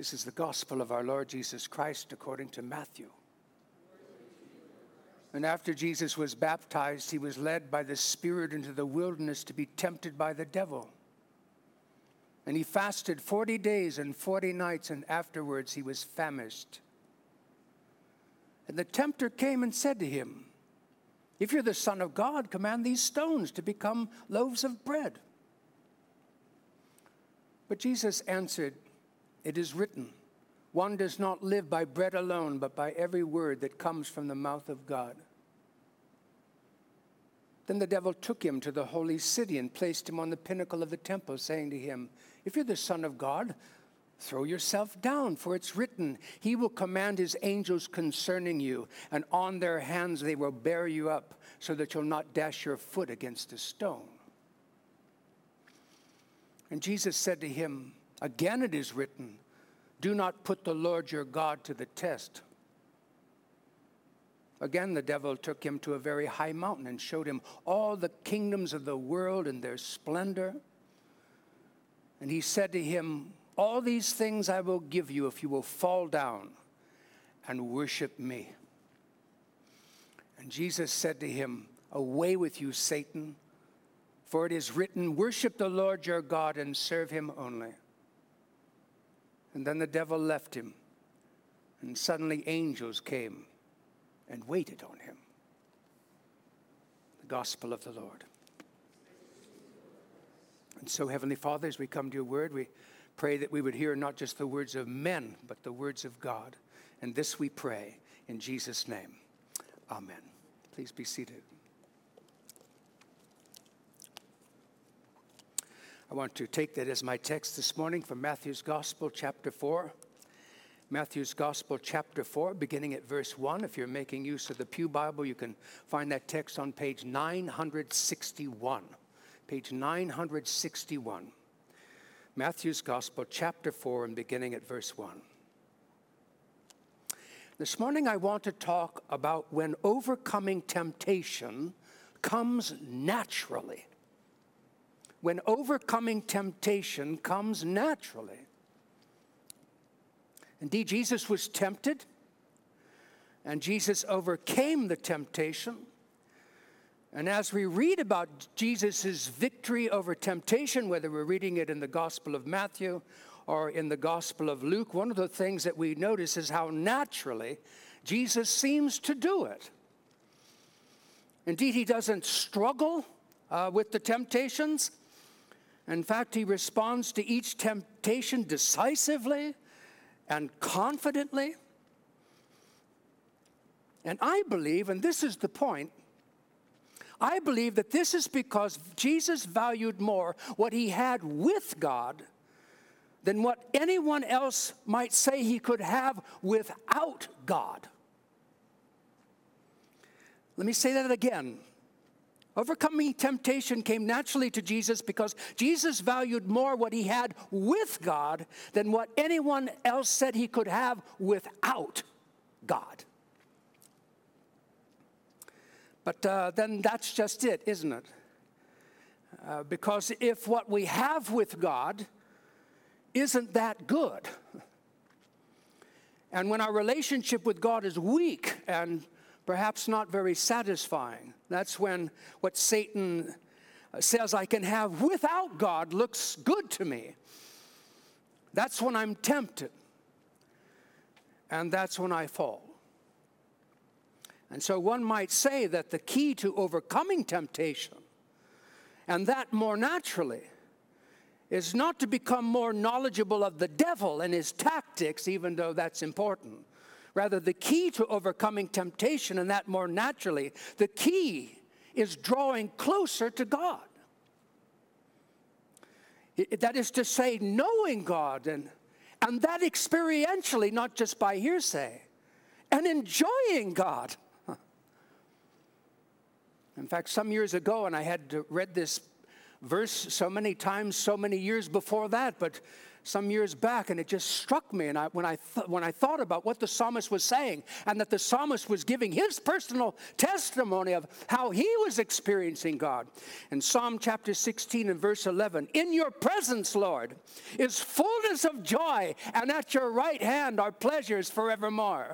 This is the gospel of our Lord Jesus Christ according to Matthew. And after Jesus was baptized, he was led by the Spirit into the wilderness to be tempted by the devil. And he fasted 40 days and 40 nights, and afterwards he was famished. And the tempter came and said to him, "If you're the Son of God, command these stones to become loaves of bread." But Jesus answered, "It is written, one does not live by bread alone, but by every word that comes from the mouth of God." Then the devil took him to the holy city and placed him on the pinnacle of the temple, saying to him, "If you're the Son of God, throw yourself down, for it's written, he will command his angels concerning you, and on their hands they will bear you up, so that you'll not dash your foot against a stone." And Jesus said to him, "Again it is written, do not put the Lord your God to the test." Again the devil took him to a very high mountain and showed him all the kingdoms of the world and their splendor. And he said to him, "All these things I will give you if you will fall down and worship me." And Jesus said to him, "Away with you, Satan, for it is written, worship the Lord your God and serve him only." And then the devil left him, and suddenly angels came and waited on him. The gospel of the Lord. And so, Heavenly Father, as we come to your word, we pray that we would hear not just the words of men, but the words of God. And this we pray in Jesus' name. Amen. Please be seated. I want to take that as my text this morning from Matthew's Gospel, chapter 4. Matthew's Gospel, chapter 4, beginning at verse 1. If you're making use of the Pew Bible, you can find that text on page 961. Page 961. Matthew's Gospel, chapter 4, and beginning at verse 1. This morning I want to talk about when overcoming temptation comes naturally. When overcoming temptation comes naturally. Indeed, Jesus was tempted, and Jesus overcame the temptation. And as we read about Jesus' victory over temptation, whether we're reading it in the Gospel of Matthew or in the Gospel of Luke, one of the things that we notice is how naturally Jesus seems to do it. Indeed, he doesn't struggle with the temptations. In fact, he responds to each temptation decisively and confidently. And I believe, and this is the point, I believe that this is because Jesus valued more what he had with God than what anyone else might say he could have without God. Let me say that again. Overcoming temptation came naturally to Jesus because Jesus valued more what he had with God than what anyone else said he could have without God. But then that's just it, isn't it? Because if what we have with God isn't that good, and when our relationship with God is weak and perhaps not very satisfying, that's when what Satan says I can have without God looks good to me. That's when I'm tempted. And that's when I fall. And so one might say that the key to overcoming temptation, and that more naturally, is not to become more knowledgeable of the devil and his tactics, even though that's important. Rather, the key to overcoming temptation, and that more naturally, the key is drawing closer to God. That is to say, knowing God, and that experientially, not just by hearsay, and enjoying God. In fact, some years ago, and I had read this verse so many times, so many years before that, but some years back, and it just struck me. And when I thought about what the psalmist was saying, and that the psalmist was giving his personal testimony of how he was experiencing God. In Psalm chapter 16 and verse 11, in your presence, Lord, is fullness of joy, and at your right hand are pleasures forevermore.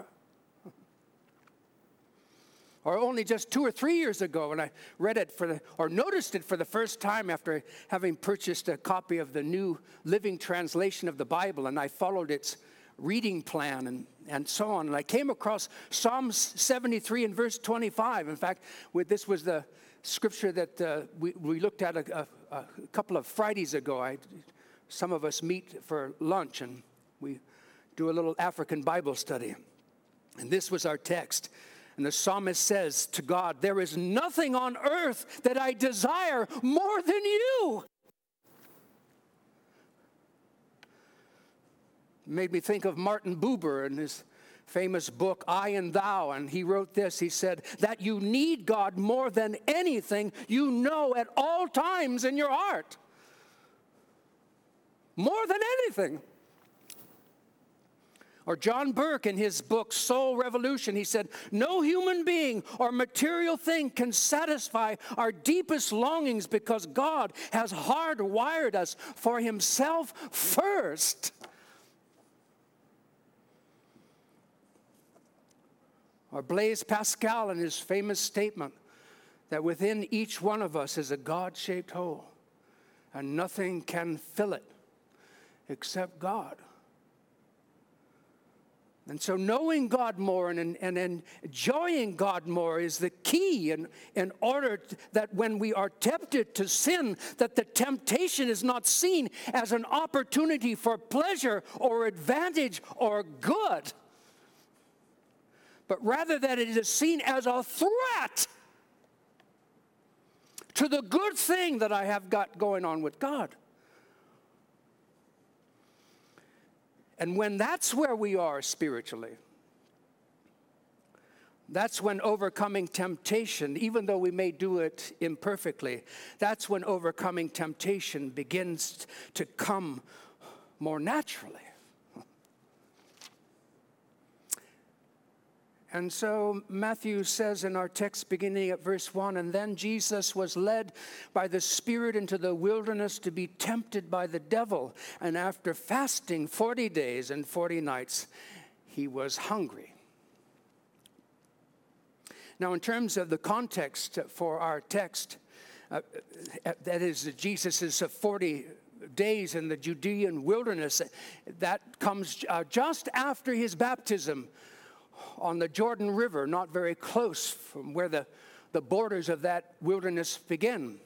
Or only just 2 or 3 years ago, when I read it or noticed it for the first time after having purchased a copy of the New Living Translation of the Bible, and I followed its reading plan and so on. And I came across Psalm 73 and verse 25. In fact, this was the scripture that we looked at a couple of Fridays ago. Some of us meet for lunch, and we do a little African Bible study. And this was our text. And the psalmist says to God, there is nothing on earth that I desire more than you. It made me think of Martin Buber and his famous book, I and Thou. And he wrote this, he said, that you need God more than anything you know at all times in your heart. More than anything. Or John Burke in his book, Soul Revolution, he said, no human being or material thing can satisfy our deepest longings because God has hardwired us for himself first. Or Blaise Pascal in his famous statement that within each one of us is a God-shaped hole, and nothing can fill it except God. And so knowing God more and enjoying God more is the key in order that when we are tempted to sin, that the temptation is not seen as an opportunity for pleasure or advantage or good, but rather that it is seen as a threat to the good thing that I have got going on with God. And when that's where we are spiritually, that's when overcoming temptation, even though we may do it imperfectly, that's when overcoming temptation begins to come more naturally. And so Matthew says in our text beginning at verse 1, and then Jesus was led by the Spirit into the wilderness to be tempted by the devil. And after fasting 40 days and 40 nights, he was hungry. Now, in terms of the context for our text, that is Jesus' 40 days in the Judean wilderness, that comes just after his baptism on the Jordan River, not very close from where the borders of that wilderness begin.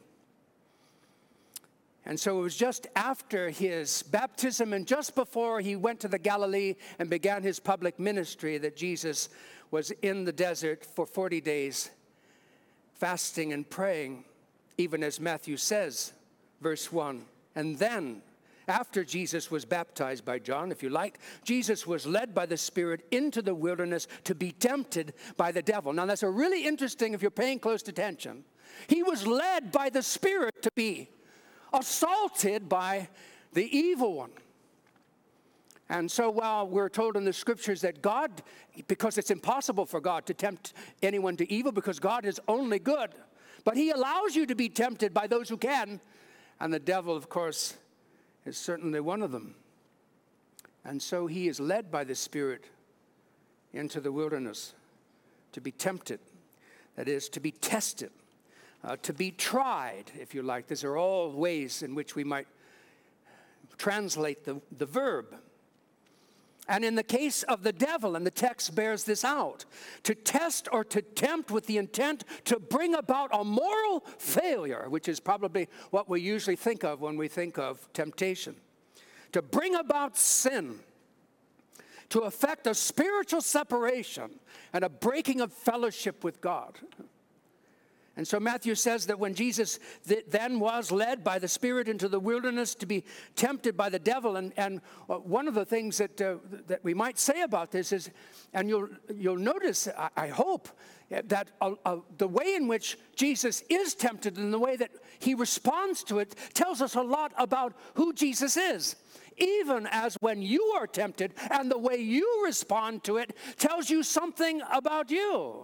And so it was just after his baptism and just before he went to the Galilee and began his public ministry that Jesus was in the desert for 40 days, fasting and praying, even as Matthew says, verse 1. And then, after Jesus was baptized by John, if you like, Jesus was led by the Spirit into the wilderness to be tempted by the devil. Now, that's a really interesting, if you're paying close attention. He was led by the Spirit to be assaulted by the evil one. And so while we're told in the scriptures that God, because it's impossible for God to tempt anyone to evil because God is only good, but he allows you to be tempted by those who can, and the devil, of course, is certainly one of them. And so he is led by the Spirit into the wilderness to be tempted, that is, to be tested, to be tried, if you like. These are all ways in which we might translate the verb. And in the case of the devil, and the text bears this out, to test or to tempt with the intent to bring about a moral failure, which is probably what we usually think of when we think of temptation. To bring about sin, to effect a spiritual separation and a breaking of fellowship with God. And so Matthew says that when Jesus then was led by the Spirit into the wilderness to be tempted by the devil, and one of the things that we might say about this is, and you'll notice, I hope, that the way in which Jesus is tempted and the way that he responds to it tells us a lot about who Jesus is. even as when you are tempted and the way you respond to it tells you something about you.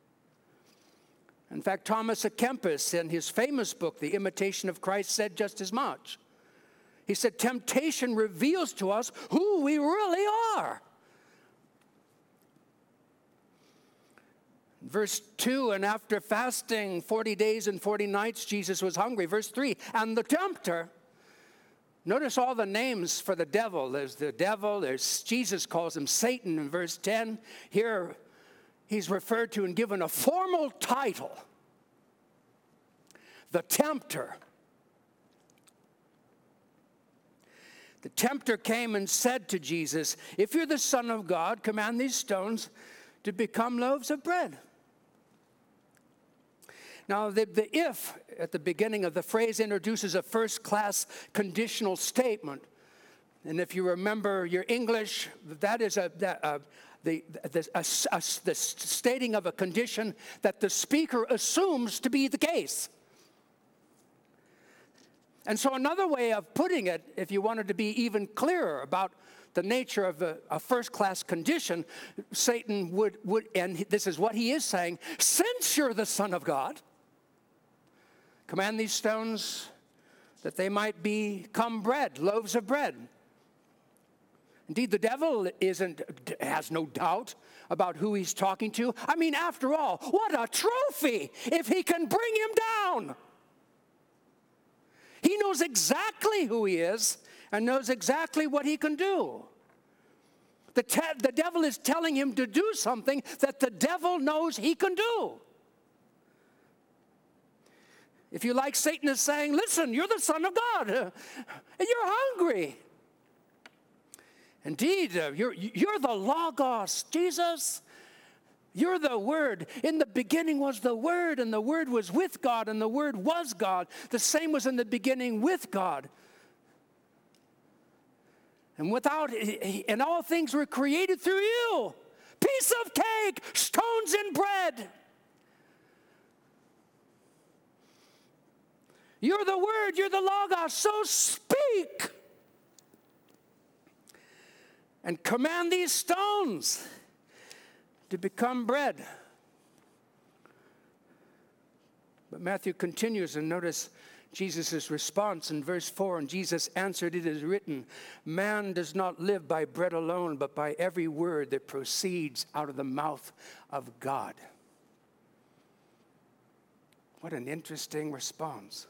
In fact, Thomas à Kempis, in his famous book, The Imitation of Christ, said just as much. He said, temptation reveals to us who we really are. Verse 2, and after fasting 40 days and 40 nights, Jesus was hungry. Verse 3, and the tempter, notice all the names for the devil. There's the devil, there's Jesus calls him Satan in verse 10. Here, he's referred to and given a formal title, the tempter. The tempter came and said to Jesus, if you're the Son of God, command these stones to become loaves of bread. Now, the if at the beginning of the phrase introduces a first-class conditional statement. And if you remember your English, that is the stating of a condition that the speaker assumes to be the case. And so another way of putting it, if you wanted to be even clearer about the nature of a first-class condition, Satan would, and this is what he is saying, since you're the Son of God, command these stones that they might become bread, loaves of bread. Indeed, the devil has no doubt about who he's talking to. I mean, after all, what a trophy if he can bring him down. He knows exactly who he is and knows exactly what he can do. The devil is telling him to do something that the devil knows he can do. If you like, Satan is saying, listen, you're the Son of God, and you're hungry. Indeed, you're the Logos, Jesus. You're the Word. In the beginning was the Word, and the Word was with God, and the Word was God. The same was in the beginning with God. And all things were created through you. Piece of cake, stones and bread. You're the Word, you're the Logos, so speak. And command these stones to become bread. But Matthew continues, and notice Jesus' response in verse 4. And Jesus answered, it is written, man does not live by bread alone, but by every word that proceeds out of the mouth of God. What an interesting response.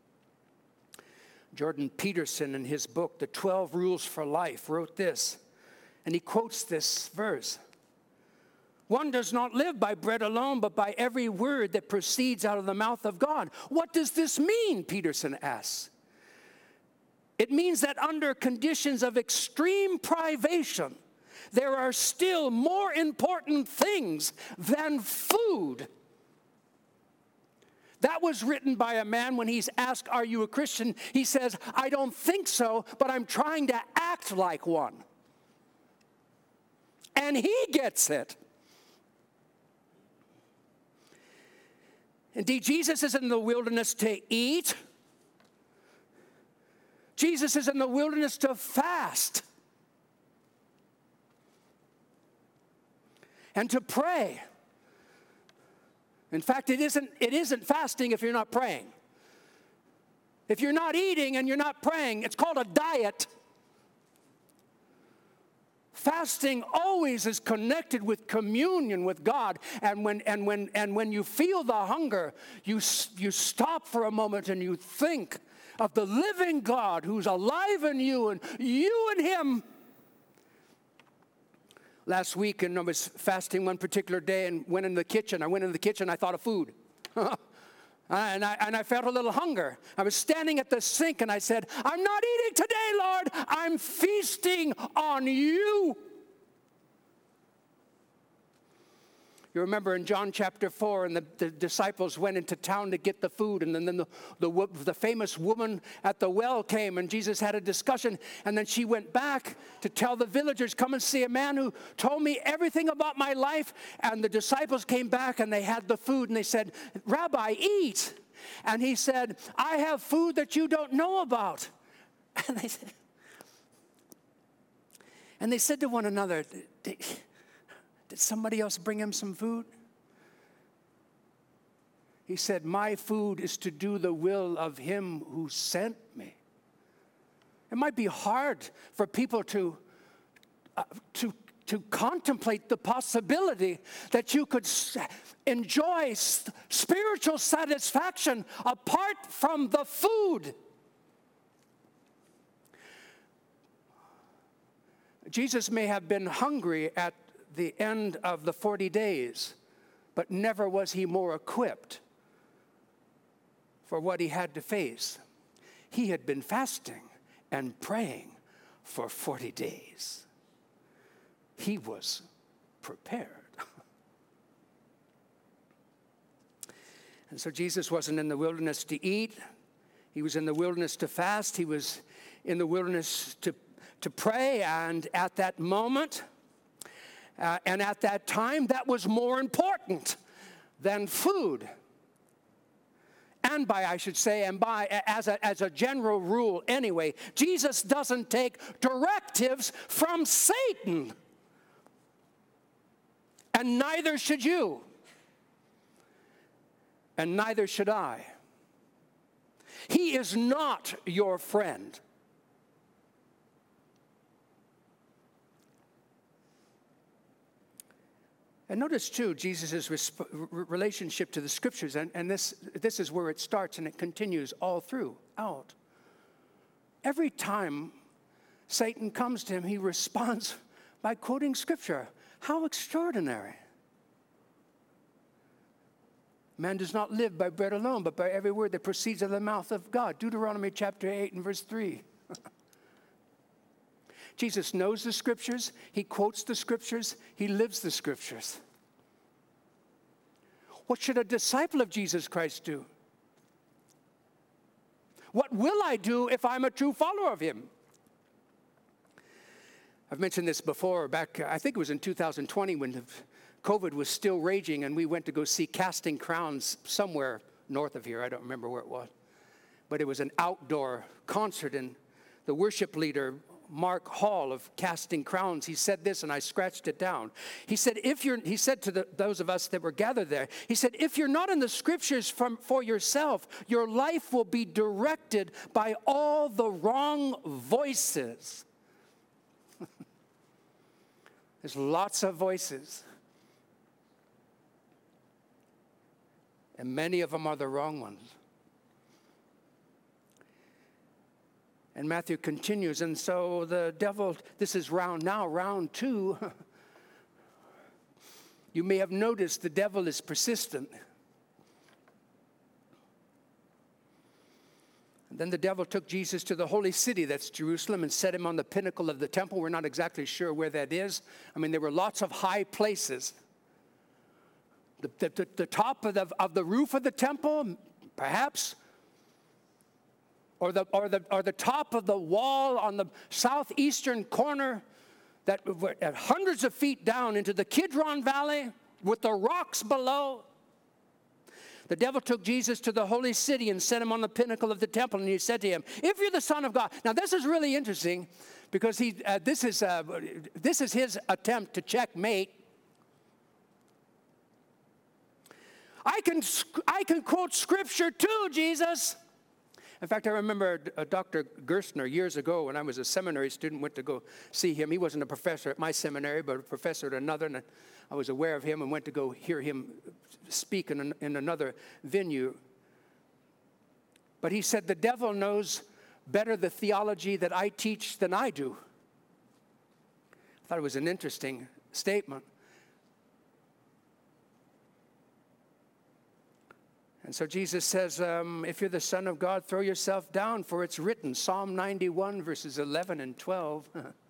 Jordan Peterson, in his book, The 12 Rules for Life, wrote this, and he quotes this verse. One does not live by bread alone, but by every word that proceeds out of the mouth of God. What does this mean, Peterson asks? It means that under conditions of extreme privation, there are still more important things than food. That was written by a man when he's asked, are you a Christian? He says, I don't think so, but I'm trying to act like one. And he gets it. Indeed, Jesus is in the wilderness to eat. Jesus is in the wilderness to fast and to pray. In fact, it isn't fasting if you're not praying. If you're not eating and you're not praying, it's called a diet. Fasting always is connected with communion with God, and when you feel the hunger, you stop for a moment and you think of the living God who's alive in you and you and Him. Last week, and I was fasting one particular day and went in the kitchen. I thought of food. And I felt a little hunger. I was standing at the sink and I said, I'm not eating today, Lord. I'm feasting on you. You remember in John chapter 4, and the disciples went into town to get the food, and then the famous woman at the well came, and Jesus had a discussion, and then she went back to tell the villagers, come and see a man who told me everything about my life. And the disciples came back, and they had the food, and they said, Rabbi, eat. And he said, I have food that you don't know about. And they said, And they said to one another, did somebody else bring him some food? He said, my food is to do the will of him who sent me. It might be hard for people to contemplate the possibility that you could enjoy spiritual satisfaction apart from the food. Jesus may have been hungry at the end of the 40 days, but never was he more equipped for what he had to face. He had been fasting and praying for 40 days. He was prepared. And so Jesus wasn't in the wilderness to eat. He was in the wilderness to fast. He was in the wilderness to pray. And at that moment, and at that time, that was more important than food. And as a general rule anyway, Jesus doesn't take directives from Satan. And neither should you. And neither should I. He is not your friend. And notice, too, Jesus' relationship to the Scriptures. And this is where it starts and it continues all throughout. Every time Satan comes to him, he responds by quoting Scripture. How extraordinary. Man does not live by bread alone, but by every word that proceeds out of the mouth of God. Deuteronomy chapter 8 and verse 3. Jesus knows the Scriptures. He quotes the Scriptures. He lives the Scriptures. What should a disciple of Jesus Christ do? What will I do if I'm a true follower of him? I've mentioned this before, back, I think it was in 2020 when COVID was still raging and we went to go see Casting Crowns somewhere north of here. I don't remember where it was. But it was an outdoor concert, and the worship leader, Mark Hall of Casting Crowns, he said this, and I scratched it down. He said, he said to those of us that were gathered there, he said, if you're not in the Scriptures for yourself, your life will be directed by all the wrong voices. There's lots of voices. And many of them are the wrong ones. And Matthew continues, and so the devil, this is round 2. You may have noticed the devil is persistent. And then the devil took Jesus to the holy city, that's Jerusalem, and set him on the pinnacle of the temple. We're not exactly sure where that is. I mean, there were lots of high places. The top of the roof of the temple, perhaps, or the top of the wall on the southeastern corner, that at hundreds of feet down into the Kidron Valley with the rocks below. The devil took Jesus to the holy city and set him on the pinnacle of the temple, and he said to him, if you're the Son of God. Now, this is really interesting because this is his attempt to checkmate. I can quote Scripture too, Jesus. In fact, I remember Dr. Gerstner years ago when I was a seminary student, went to go see him. He wasn't a professor at my seminary, but a professor at another, and I was aware of him and went to go hear him speak in another venue. But he said, the devil knows better the theology that I teach than I do. I thought it was an interesting statement. And so Jesus says, if you're the Son of God, throw yourself down, for it's written, Psalm 91, verses 11 and 12.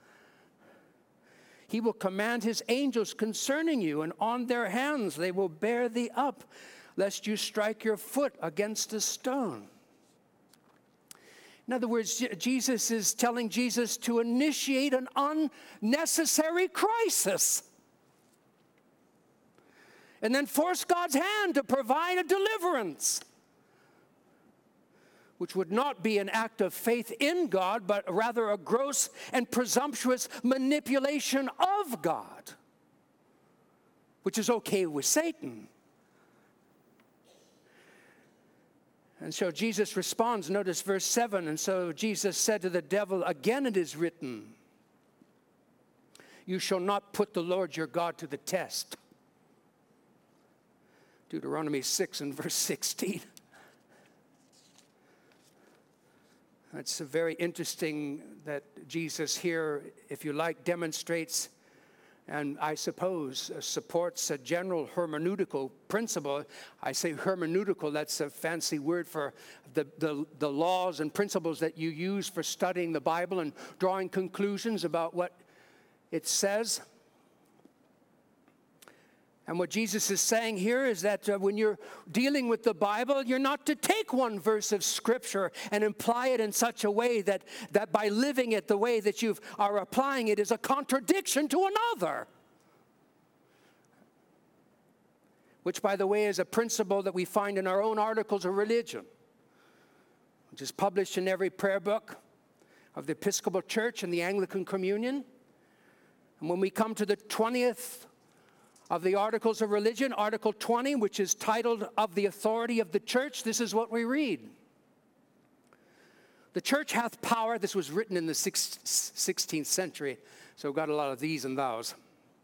He will command his angels concerning you, and on their hands they will bear thee up, lest you strike your foot against a stone. In other words, Jesus is telling Jesus to initiate an unnecessary crisis, and then force God's hand to provide a deliverance. which would not be an act of faith in God, but rather a gross and presumptuous manipulation of God, which is okay with Satan. And so Jesus responds, notice verse 7, and so Jesus said to the devil, again it is written, you shall not put the Lord your God to the test. Deuteronomy 6 and verse 16. It's very interesting that Jesus here, if you like, demonstrates and I suppose supports a general hermeneutical principle. I say hermeneutical, that's a fancy word for the laws and principles that you use for studying the Bible and drawing conclusions about what it says. And what Jesus is saying here is that when you're dealing with the Bible, you're not to take one verse of Scripture and imply it in such a way that by living it the way that you are applying it is a contradiction to another. Which, by the way, is a principle that we find in our own articles of religion, which is published in every prayer book of the Episcopal Church and the Anglican Communion. And when we come to the 20th of the Articles of Religion, Article 20, which is titled Of the Authority of the Church, this is what we read. The church hath power. This was written in the 16th century, so we've got a lot of these and thous.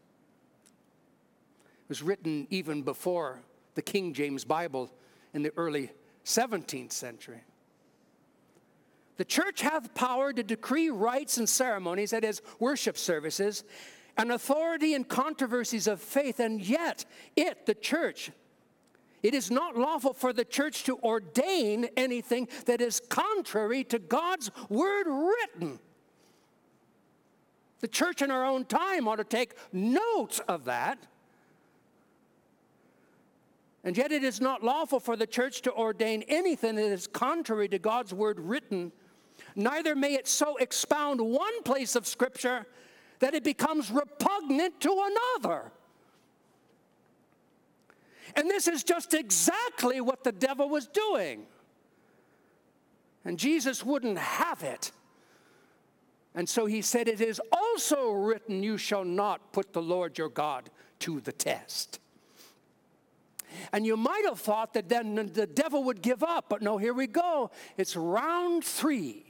It was written even before the King James Bible in the early 17th century. The church hath power to decree rites and ceremonies, that is, worship services, and authority in controversies of faith, and yet the church, it is not lawful for the church to ordain anything that is contrary to God's word written. The church in our own time ought to take note of that. And yet it is not lawful for the church to ordain anything that is contrary to God's word written. Neither may it so expound one place of Scripture that it becomes repugnant to another. And this is just exactly what the devil was doing. And Jesus wouldn't have it. And so he said, it is also written, you shall not put the Lord your God to the test. And you might have thought that then the devil would give up, but no, here we go. It's round 3.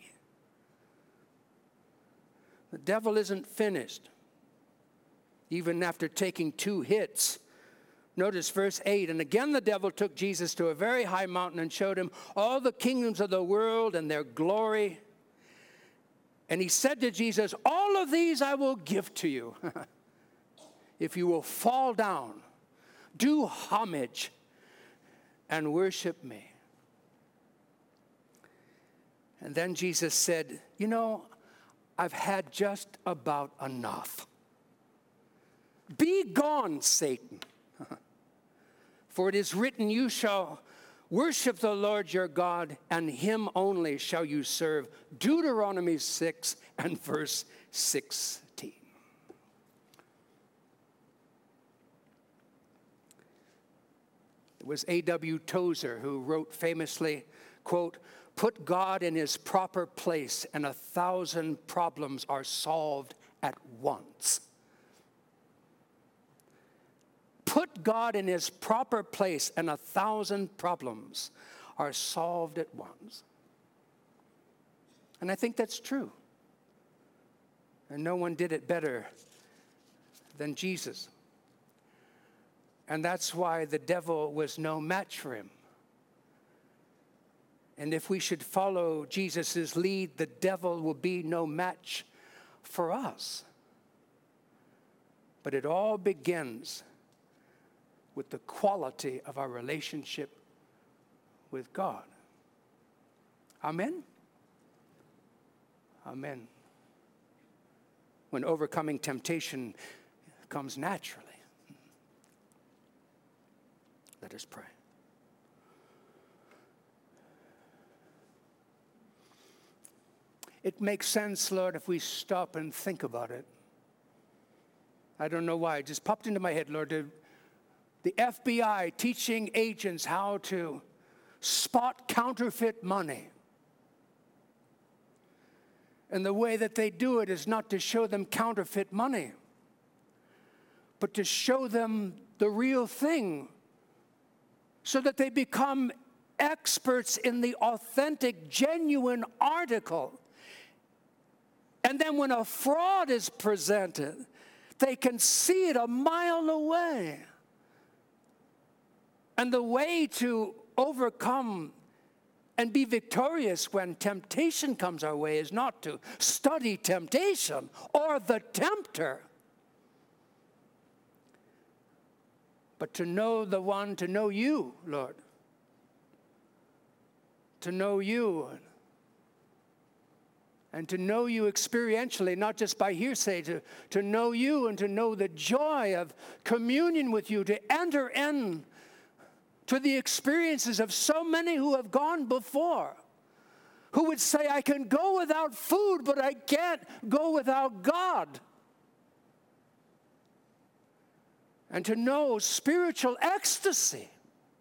The devil isn't finished, even after taking 2 hits. Notice verse 8, and again the devil took Jesus to a very high mountain and showed him all the kingdoms of the world and their glory. And he said to Jesus, all of these I will give to you if you will fall down, do homage, and worship me. And then Jesus said, you know, I've had just about enough. Be gone, Satan. For it is written, you shall worship the Lord your God, and him only shall you serve. Deuteronomy 6 and verse 16. It was A.W. Tozer who wrote famously, quote, put God in his proper place and 1,000 problems are solved at once. Put God in his proper place and 1,000 problems are solved at once. And I think that's true. And no one did it better than Jesus. And that's why the devil was no match for him. And if we should follow Jesus' lead, the devil will be no match for us. But it all begins with the quality of our relationship with God. Amen? Amen. When overcoming temptation comes naturally. Let us pray. It makes sense, Lord, if we stop and think about it. I don't know why. It just popped into my head, Lord. The FBI teaching agents how to spot counterfeit money. And the way that they do it is not to show them counterfeit money, but to show them the real thing so that they become experts in the authentic, genuine article. And then when a fraud is presented, they can see it a mile away. And the way to overcome and be victorious when temptation comes our way is not to study temptation or the tempter, but to know the one, to know you, Lord. To know you. And to know you experientially, not just by hearsay, to know you and to know the joy of communion with you, to enter in to the experiences of so many who have gone before, who would say, I can go without food, but I can't go without God. And to know spiritual ecstasy,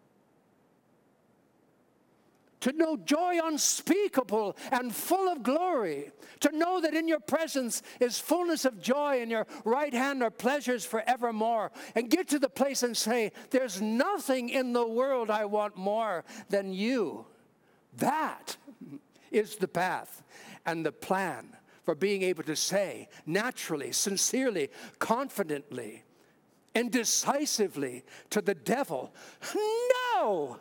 to know joy unspeakable and full of glory, to know that in your presence is fullness of joy, and your right hand are pleasures forevermore, and get to the place and say, there's nothing in the world I want more than you. That is the path and the plan for being able to say naturally, sincerely, confidently, and decisively to the devil, no!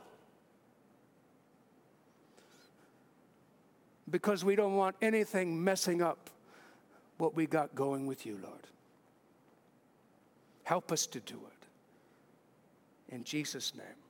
Because we don't want anything messing up what we got going with you, Lord. Help us to do it. In Jesus' name.